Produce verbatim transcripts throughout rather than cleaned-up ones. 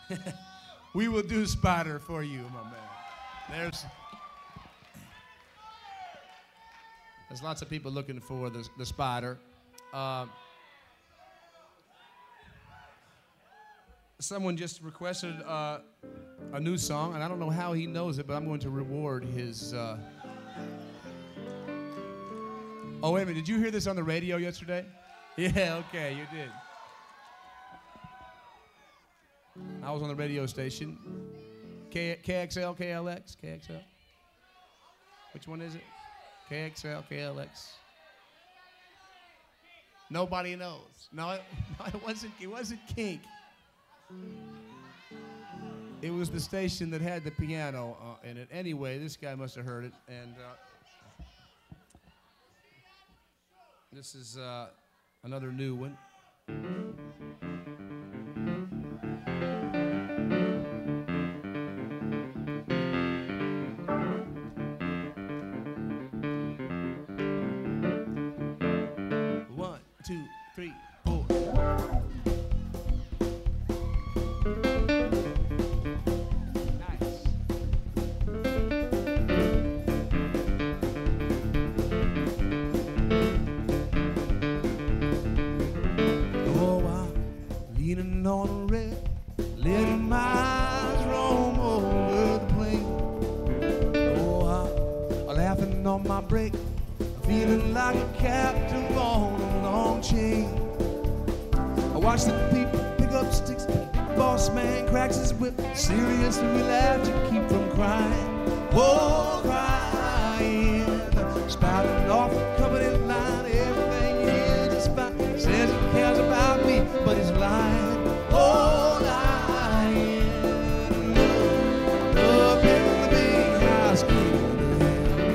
We will do Spider for you, my man. There's there's lots of people looking for the, the Spider. Uh, someone just requested uh, a new song, and I don't know how he knows it, but I'm going to reward his... Uh... Oh, wait a minute. Did you hear this on the radio yesterday? Yeah, okay, you did. I was on the radio station. K KXL, K L X, K X L. Which one is it? K X L, K L X. Nobody knows. No, it, no, it wasn't. It wasn't Kink. It was the station that had the piano uh, in it. Anyway, this guy must have heard it, and uh, this is uh, another new one. One, two, three, four. Nice. Oh, I'm leaning on a rail, letting my eyes roam over the plain. Oh, I'm laughing on my break, feeling like a captive on a long chain. I watch the people pick up sticks, boss man cracks his whip. Seriously, we laugh to keep from crying. Oh, crying, spouting off a company line. Everything he is is fine. Says he cares about me, but he's lying. Oh, lying. Up in the big house, king of the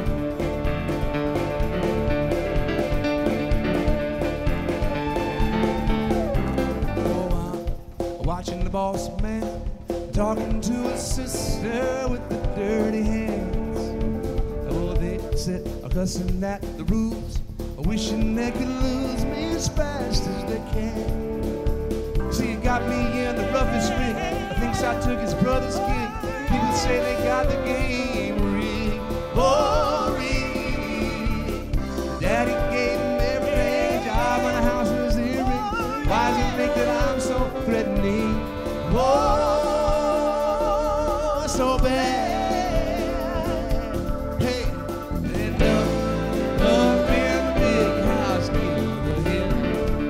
hill. Oh, I'm watching the boss man talking to his sister with the dirty hands. Oh, they sit a cussing at the rules, wishing they could lose me as fast as they can. See, it got me in the roughest ring. I think I took his brother's gig. People say they got the game rigged. Oh, rigged. Daddy gave him every job and a house in his earring. Why does he think that I'm so threatening? Oh, so bad. Hey, and up, up in the big house, king of the hill.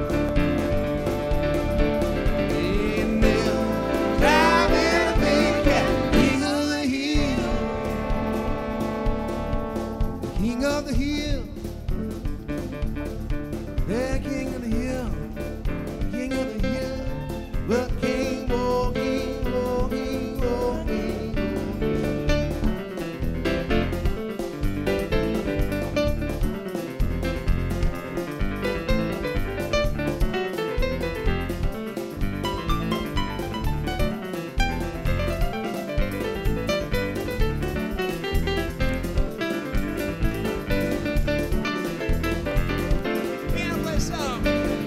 And up, down in the big cat, king of the hill. King of the hill. Yeah, king of the hill. King of the hill. But king, oh, king, oh, king, oh, king. Can I play some?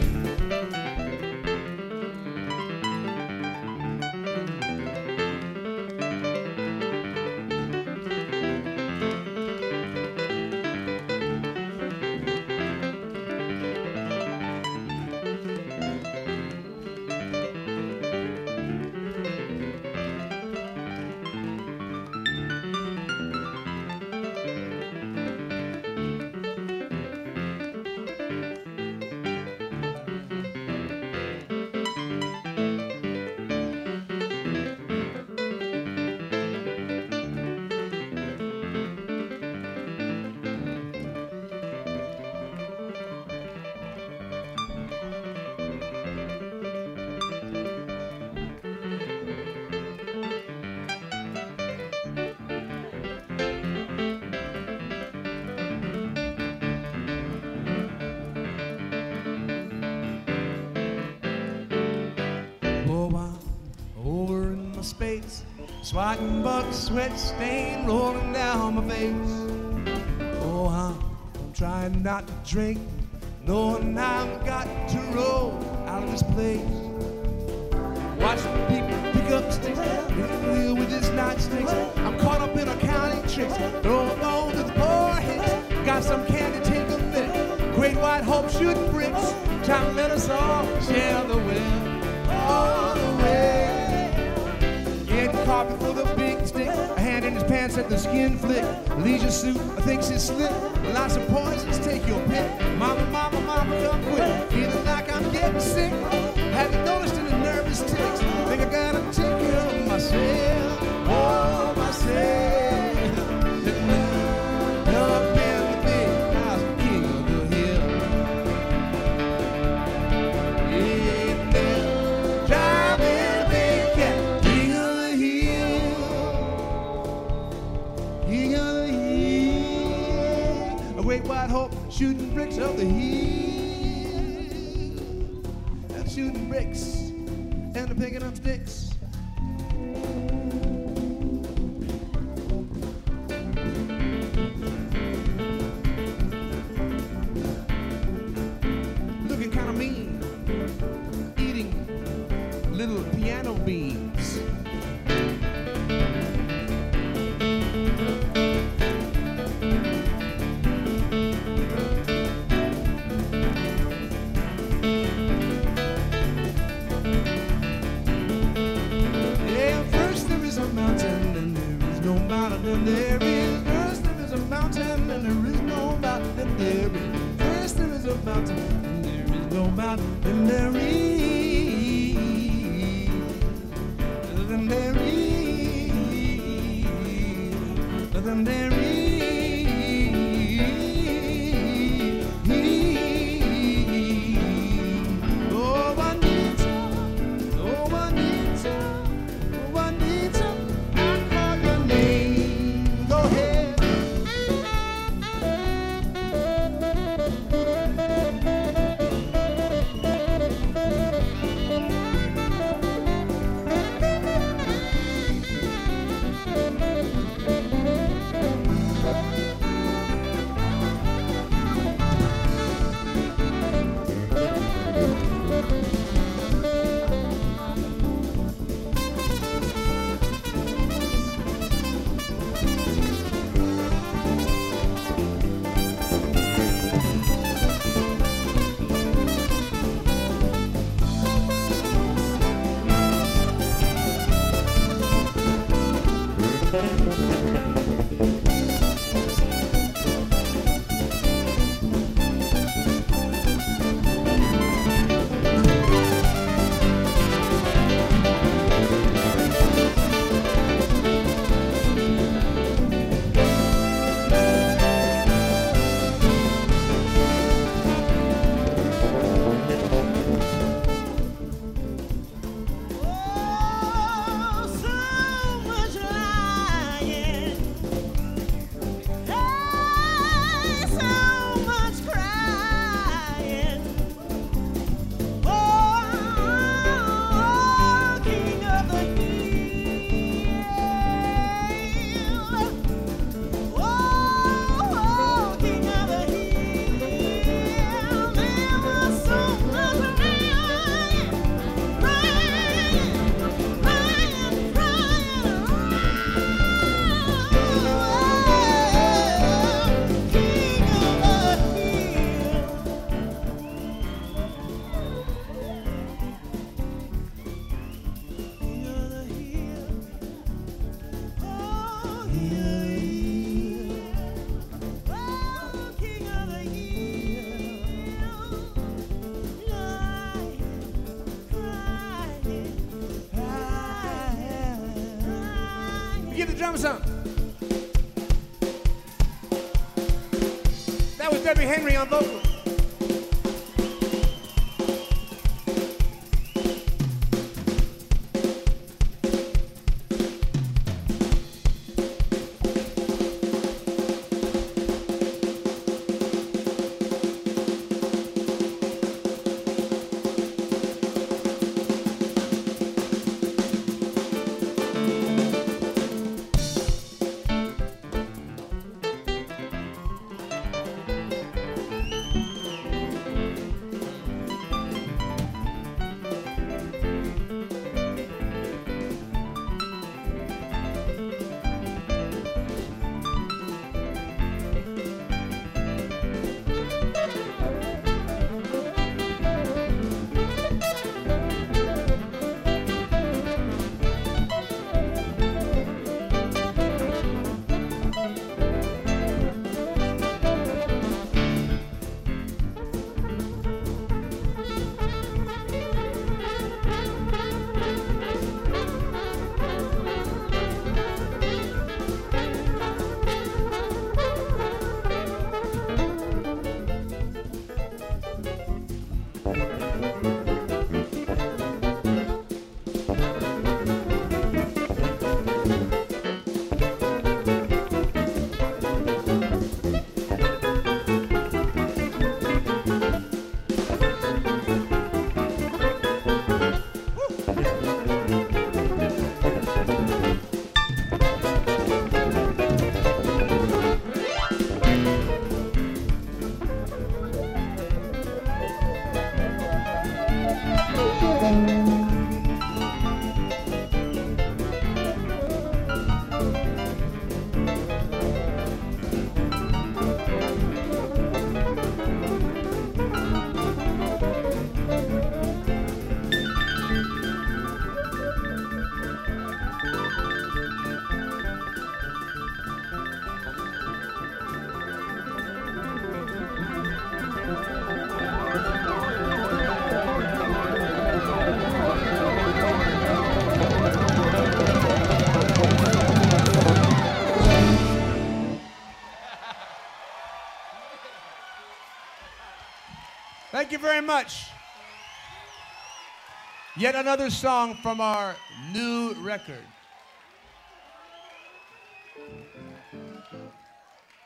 Space, swatting buck sweat stain rolling down my face. Oh, I'm, I'm trying not to drink, knowing I've got to roll out of this place. Watch the people pick up sticks, hit the wheel with his nightsticks. I'm caught up in a counting tricks, throwing bones to the poor hicks. Got some candy, take a lick. Great White Hope shooting bricks. Time to let us all share the will, all the way. Getting carpet for the big stick, a hand in his pants at the skin flick. Leisure suit, I think's it's slick. Lots of poisons, take your pick. Mama, mama, mama, come quick. Feeling like I'm getting sick. Haven't noticed any nervous ticks. Think I gotta take care of myself, oh myself. Up in the big house, king of the hill. Yeah, driving a big cat, king of the hill, king of the hill. A great white hope shooting bricks of the hill. I'm shooting bricks and I'm picking up sticks. Looking kind of mean, eating little piano beans. Yeah, first there is a mountain and there is no mountain and there is. First there is a mountain and there is no mountain and there is. First there is a mountain and there is no mountain and there is. And there is. And there is. Oh, Juanita, oh, Juanita, oh, Juanita, I call your name. Go ahead. Give the drummer some. That was Debbie Henry on vocals. Thank you very much. Yet another song from our new record.